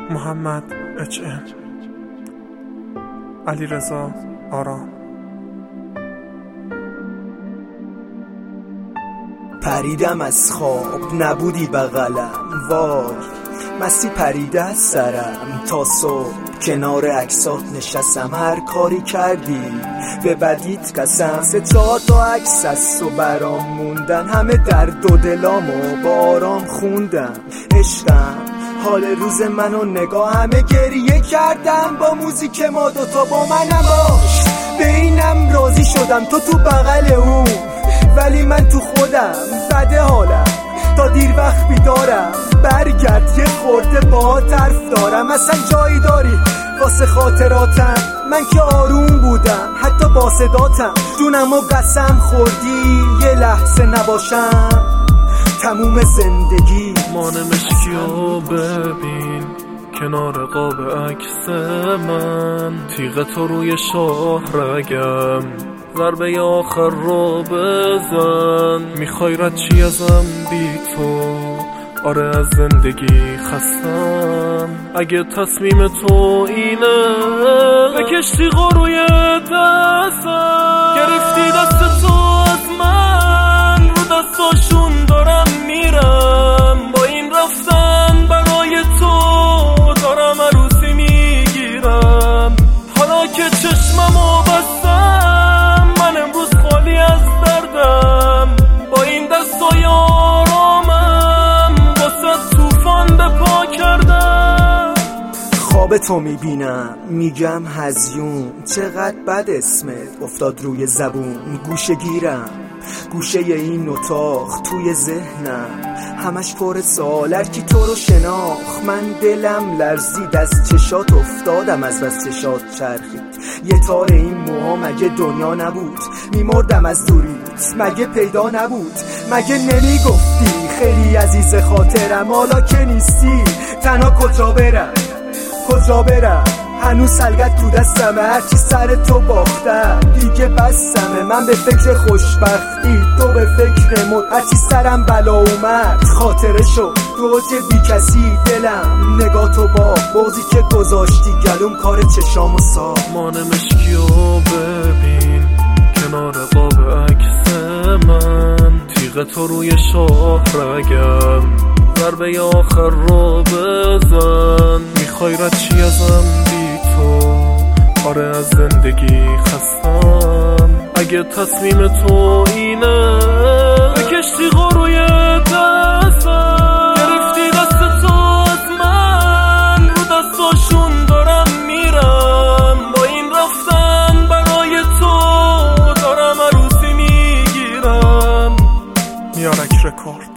محمد HM، علیرضا آرام. پریدم از خواب نبودی بغلم، وای مستی پریده از سرم تا صبح کنار عکسات نشستم. هر کاری کردی به بدیت قسم، 3-4 تا عکس از تو برام موندن، همه درد و دلامو با آرام خوندم. عشقم حال روز منو نگاه، همه گریه کردم با موزیک ما دوتا، با منم باش به اینم راضی شدم. تو بغل اون ولی من تو خودم بده حالم، تا دیر وقت بیدارم. برگرد یه خورده با طرف دارم، اصلا جایی داری واسه خاطراتم. من که آروم بودم حتی با صداتم، جونم و قسم خوردی یه لحظه نباشم تموم زندگی. مان مشکیو ببین کنار قاب عکس من، تیغ تو روی شاهرگم، ضربه آخر رو بزن. میخوای رد چی ازم بی تو؟ آره از زندگی خستم. اگه تصمیم تو اینه بکش تیغ روی دستم. گرفتی دست تو از من، رو دستاشون دارم میرم. با این رفتن برای تو دارم عروسی میگیرم. حالا که چشممو بستم من امروز خالی از دردم. با این دستای آرامم واسه طوفان به پا کردم. خواب تو میبینم میگم هزیون، چقدر بد اسمت افتاد روی زبون. گوشه گیرم گوشه این اتاق توی ذهنم، همش پر سوال. هرکی تو رو شناخت من دلم لرزید، از چشات افتادم از بس چشات چرخید. یه تار این موها مگه دنیا نبود؟ میمردم از دوریت مگه پیدا نبود؟ مگه نمیگفتی خیلی عزیز خاطرم؟ حالا که نیستی تنها کجا برم کجا برم؟ هنوز سلگت تو دستمه، هرچی سر تو باختم دیگه بستمه. من به فکر خوشبختی تو به فکر موت، هرچی سرم بلا اومد خاطره شد دوج بی کسی. دلم نگاه تو با بازی که گذاشتی گلوم کار چشامو ساخت. مان مشکیو ببین کنار قاب عکس من، تیغ تو روی شاهرگم، ضربه آخر رو بزن. میخوای رد چی ازم بی تو؟ آره از زندگی خستم. اگه تصمیم تو اینه بکش تیغ روی دستم. گرفتی دست تو از من، رو دستاشون دارم میرم. با این رفتن برای تو دارم عروسی میگیرم. میارک رکورد.